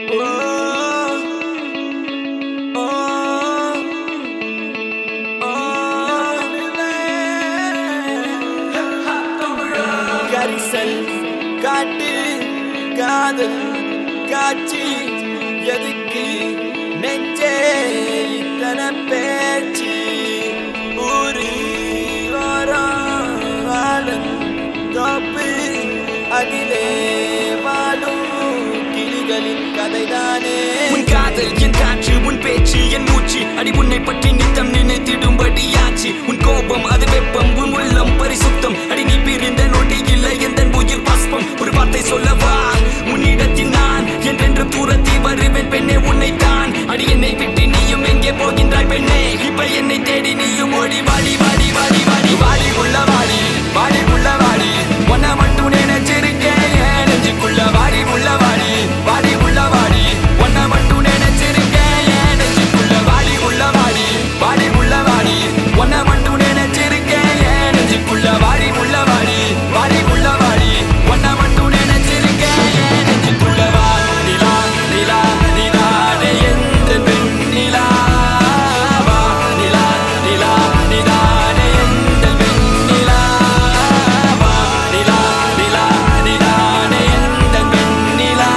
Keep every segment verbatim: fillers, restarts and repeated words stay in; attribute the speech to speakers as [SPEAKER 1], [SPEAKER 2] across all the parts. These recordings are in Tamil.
[SPEAKER 1] கரிசல் காட்டு காதல் காட்சி எதுக்கு நெஞ்சே இத்தனை பேச்சு ஊரு வாரம் தோப்பு அதிலே வாழும் கிளிகளின் கதைதானே.
[SPEAKER 2] உன் காதல் என் காற்று, உன் பேச்சு என் மூச்சு, அடி உன்னை பற்றி நித்தம் நினைத்திடும்படியாச்சு. உன் கோபம் அது வெப்பம், உன் உள்ளம் பரிசுத்தம், அடி நீ பிரிந்த நொடி இல்லை எந்த உயிர் பாஸ்பம். ஒரு வார்த்தை சொல்லவா உன்னிடத்தில் நான் என்றென்று தூரத்தி வருவேன் பெண்ணே உன்னைத்தான். அடி என்னை விட்டு நீயும் எங்கே போகின்றாய் பெண்ணே, இப்ப என்னை தேடி நீயும் ஓடி வாடி வாடி வாடி வாடி வாடி உள்ள வாடி வாடி உள்ள வாடி ஒன்ன மட்டும் நினைச்சிருக்கேன் என் நெஞ்சுக்குள்ள வாடி உள்ள வாடி வாடி உள்ள வாடி ஒன்ன மட்டும் நினைச்சிருக்கேன் என் நெஞ்சுக்குள்ள வாடி உள்ள வாடி வாடி உள்ள வாடி ஒன்ன மட்டும் நினைச்சிருக்கேன் என் நெஞ்சுக்குள்ள வாடி உள்ள வாடி வாடி உள்ள வாடி ஒன்ன மட்டும் நினைச்சிருக்கேன் என் நெஞ்சுக்குள்ள வா நிலா நிலா நிதானே எந்த பெண் நிலா வா நிலா நிலா நிதானே எந்த பெண் நிலா வா நிலா நிலா நிதானே எந்த பெண் நிலா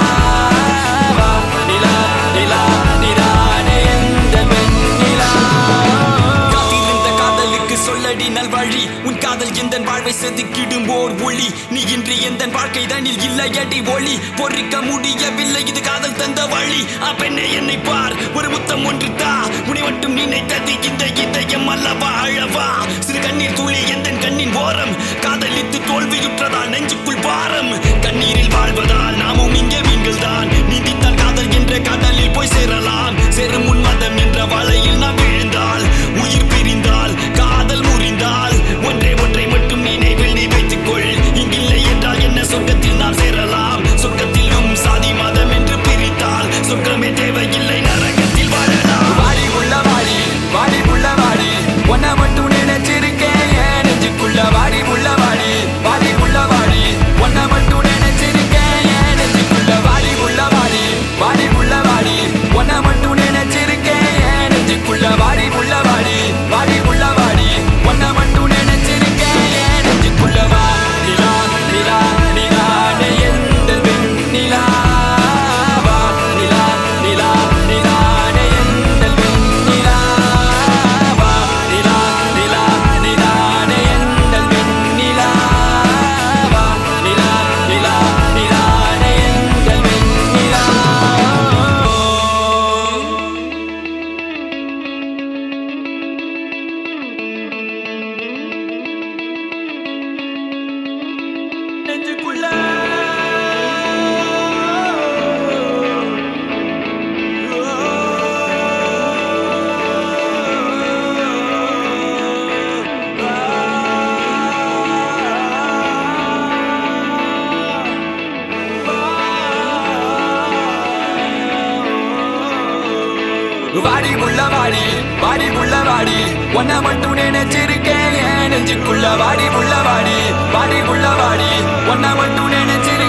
[SPEAKER 2] வா நிலா நிலா நிதானே எந்த பெண் நிலா. காத்திருந்த காதலுக்கு சொல்லடி நல்வழி, உன் காதல் எந்தன் வாழ்வை செதுக்கிடும் ஓர் ஒளி. நீ இன்றி எந்தன் வாழ்க்கை தனில் இல்லையடி ஒளி, பொறிக்க முடியவில்லை இது காதல் தந்த வழி. ஆ பெண்ணே என்னை பார், ஒரு முத்தம் ஒன்று தா, உன்னை மட்டும் நினைத்தது இந்த இதயம் அல்லவா அழவா. சிறு கண்ணீர் துளி எந்தன் கண்ணின் ஓரம், காதலித்து தோல்வியுற்றதால் நெஞ்சுக்குள் பாரம். கண்ணீரில் வாழ்வதால் நாமும் இங்கே மீன்கள் தான், நீந்தித்தால் காதல் என்ற கடலில் போய் சேரலாம். சேரும் உன் மதம் என்ற வலையில் நாம் விழுந்தால், உயிர் பிரிந்தால் காதல் முறிந்தால், ஒன்றே ஒன்றை மட்டும் நினைவில் நீ வைத்துக்கொள், இங்கில்லை என்றால் என்ன சொர்க்கத்தில் நாம் சேரலாம். சொர்க்கத்திலும் சாதி மதம் என்று பிரித்தால் சொர்க்கமே தேவையில்லை நரகத்தில் வாழலாம். வாடி உள்ள வாடி வாடி உள்ள வாடி ஒன்ன மட்டும் நினைச்சிருக்கேன் என் நெஞ்சுக்குள்ள வாடி உள்ள வாடி வாடி உள்ள வாடி ஒன்ன மட்டும் நினைச்சிருக்கேன் என் நெஞ்சுக்குள்ள வாடி உள்ள வாடி வாடி உள்ள வாடி ஒன்ன மட்டும் நினைச்சிருக்கேன் என் நெஞ்சுக்குள்ள வாடி உள்ள வாடி வாடி உள்ள வாடி ஒன்ன மட்டும் நினைச்சிருக்கேன் என் நெஞ்சுக்குள்ள வா நிலா நிலா நிதானே எந்த பெண் நிலா வா நிலா நிலா நிதானே எந்த பெண் நிலா வா நிலா நிலா நிதானே எந்த பெண் நிலா வா நிலா நிலா நிதானே எந்த பெண் நிலா. நெஞ்சுக்குள்ள வாடி உள்ள வாடி வாடி உள்ள வாடி ஒன்ன மட்டும் நினைச்சிருக்கேன் என் நெஞ்சுக்குள்ள வாடி உள்ள வாடி வாடி உள்ள வாடி ஒன்ன மட்டும் நினைச்சிருக்கேன்